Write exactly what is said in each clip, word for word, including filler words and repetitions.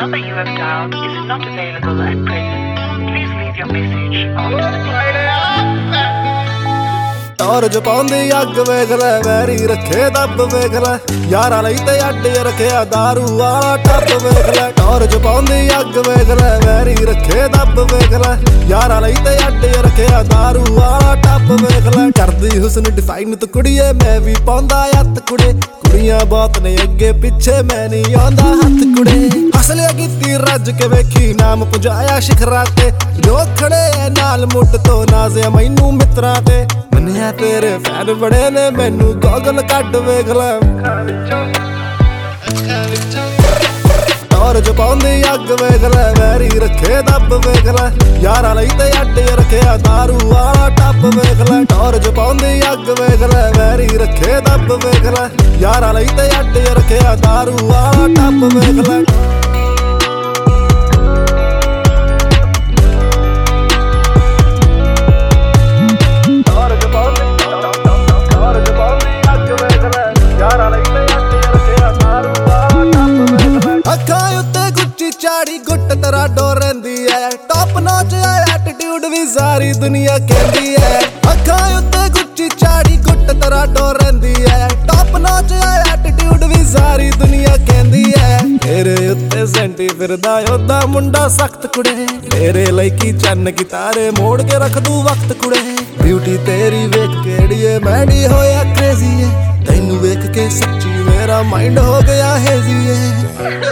number you have dialed is not available at present. Please leave your message after the beep. Torch ਪਾਉਂਦੀ ਅੱਗ ਵੇਖ ਲੈ, very ਰੱਖੇ ਦੱਬ ਵੇਖ ਲੈ, ਯਾਰਾਂ ਲਈ ਤੇ ਅੱਡ ਰੱਖਿਆ ਦਾਰੂ ਵਾਲਾ ਟੱਬ ਵੇਖ ਲੈ। ਟੌਰਚ ਪਾਉਂਦੀ ਅੱਗ ਵੇਖ ਲੈ, ਵੈਰੀ ਰੱਖੇ ਦੱਬ ਵੇਖ ਲੈ, ਯਾਰਾਂ ਲਈ ਤੇ ਅੱਡ ਰੱਖਿਆ ਦਾਰੂ ਵਾਲਾ ਟੱਬ ਵੇਖ ਲੈ। ਕਰਦੀ ਹੁਸਨ ਡਿਫਾਈਨ ਤੂੰ ਕੁੜੀਏ, ਮੈਂ ਵੀ ਪਾਉਂਦਾ ਹੱਥ ਕੁੜੇ, ਕੁੜੀਆਂ ਬਹੁਤ ਨੇ ਅੱਗੇ ਪਿੱਛੇ, ਮੈਂ ਨਹੀਂ ਆਉਂਦਾ ਹੱਥ ਕੁੜੇ। ਹਸਲਿਆ ਕੀਤੀ ਰੱਜ ਕੇ ਵੇਖੀ, ਨਾਮ ਪੁਜਾਇਆ ਸ਼ਿਖਰਾਂ ਤੇ, ਲੋਕ ਖੜੇ ਨਾਲ ਮੁੱਢ ਤੋਂ ਨਾਜ਼ਿਆ ਮੈਨੂੰ ਮਿੱਤਰਾਂ ਤੇ। ਮੰਨਿਆ ਤੇਰੇ ਫੈਨ ਬੜੇ ਨੇ, ਮੈਨੂੰ ਗੋਗਲ ਕੱਢ ਵੇਖ ਲੈ। ਟੌਰਚ ਪਾਉਂਦੀ ਅੱਗ ਵੇਖ ਲੈ, ਵੈਰੀ ਰੱਖੇ ਦੱਬ ਵੇਖ ਲੈ, ਯਾਰਾਂ ਲਈ ਤੇ ਅੱਡ ਰੱਖਿਆ ਦਾਰੂ ਵਾਲਾ ਟੱਬ ਵੇਖ ਲੈ। ਟੌਰਚ ਪਾਉਂਦੀ ਅੱਗ ਵੇਖ ਲੈ, ਵੈਰੀ ਰੱਖੇ ਦੱਬ ਵੇਖ ਲੈ, ਯਾਰਾਂ ਲਈ ਤੇ ਅੱਡ ਰੱਖਿਆ ਦਾਰੂ ਵਾਲਾ ਟੱਬ ਵੇਖ ਲੈ। ਚਾੜੀ ਗੁੱਟ ਤੇਰਾ ਡੋਰ ਰਹਿੰਦੀ ਐ, ਟੌਪ ਨੌਚ ਐ ਐਟੀਟਿਊਡ ਵੀ ਸਾਰੀ ਦੁਨੀਆ ਕਹਿੰਦੀ ਐ। ਅੱਖਾਂ ਉੱਤੇ ਗੁੱਚੀ ਚਾੜੀ ਗੁੱਟ ਤੇਰਾ ਡੋਰ ਰਹਿੰਦੀ ਐ, ਟੌਪ ਨੌਚ ਐ ਐਟੀਟਿਊਡ ਵੀ ਸਾਰੀ ਦੁਨੀਆ ਕਹਿੰਦੀ ਐ। ਤੇਰੇ ਉੱਤੇ ਸੈਂਟੀ ਫਿਰਦਾ ਉਹਦਾ ਮੁੰਡਾ ਸਖਤ ਕੁੜੇ, ਤੇਰੇ ਲਈ ਕੀ ਚੰਨ ਕੀ ਤਾਰੇ ਮੋੜ ਕੇ ਰੱਖ ਦੂ ਵਕਤ ਕੁੜੇ। ਬਿਊਟੀ ਤੇਰੀ ਵੇਖ ਕਿਹੜੀਏ ਮੈਡੀ ਹੋਇਆ ਕ੍ਰੇਜ਼ੀ ਐ, ਤੈਨੂੰ ਵੇਖ ਕੇ ਸੱਚੀ ਮੇਰਾ ਮਾਈਂਡ ਹੋ ਗਿਆ ਹੇਜ਼ੀ ਐ।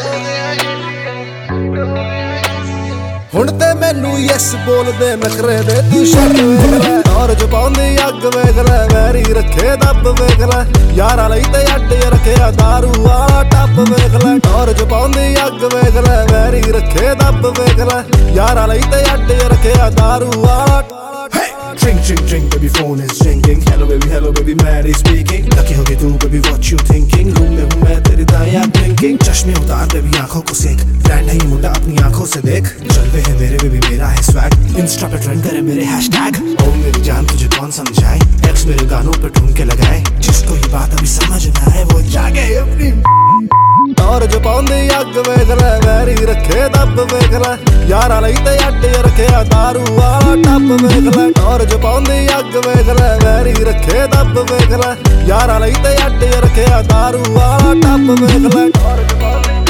ਹੁਣ ਤੇ ਮੈਨੂੰ ਯੈਸ ਬੋਲਦੇ ਨਖਰੇ ਦੇ ਤੂੰ ਛੱਡ ਵੇਖ ਲੈ। ਟੌਰਚ ਪਾਉਂਦੀ ਅੱਗ ਵੇਖ ਲੈ, ਵੈਰੀ ਰੱਖੇ ਦੱਬ ਵੇਖ ਲੈ, ਯਾਰਾਂ ਲਈ ਤੇ ਅੱਡ ਰੱਖਿਆ ਦਾਰੂ ਵਾਲਾ ਟੱਬ ਵੇਖ ਲੈ। ਟੌਰਚ ਪਾਉਂਦੀ ਅੱਗ ਵੇਖ ਲੈ, ਵੈਰੀ ਰੱਖੇ ਦੱਬ ਵੇਖ ਲੈ, ਯਾਰਾਂ ਲਈ ਤੇ ਅੱਡ ਰੱਖਿਆ ਦਾਰੂ ਵਾਲਾ। Drink, drink, drink, baby, phone is ringing. Hello, baby, hello, baby, Mary speaking. Lucky हो गई तू, baby, what you thinking? Room में हूँ मैं तेरी दायां blinking. चश्मे उतार, baby, आँखों को सेक, ब्रांड है ये मुंडा अपनी आँखों से देख। जलवे है मेरे, baby, मेरा है swag, इंस्टा पे ट्रेंड करे मेरे हैशटैग। ओ मेरी जान तुझे कौन समझाए, एक्स मेरे गानों पे ढूंढ के लगाए, जिसको ये बात अभी समझ ना आए वो जागे अपनी। ਟੌਰਚ ਪਾਉਂਦੀ ਅੱਗ ਵੇਖ ਲੈ, ਵੈਰੀ ਰੱਖੇ ਦੱਬ ਵੇਖ ਲੈ, ਯਾਰਾਂ ਲਈ ਤੇ ਅੱਡ ਰੱਖਿਆ ਦਾਰੂ ਵਾਲਾ ਟੱਬ ਵੇਖ ਲੈ। ਟੌਰਚ ਪਾਉਂਦੀ ਅੱਗ ਵੇਖ ਲੈ, ਵੈਰੀ ਰੱਖੇ ਦੱਬ ਵੇਖ ਲੈ, ਯਾਰਾਂ ਲਈ ਤੇ ਅੱਡ ਰੱਖਿਆ ਦਾਰੂ ਵਾਲਾ ਟੱਬ ਵੇਖ ਲੈ।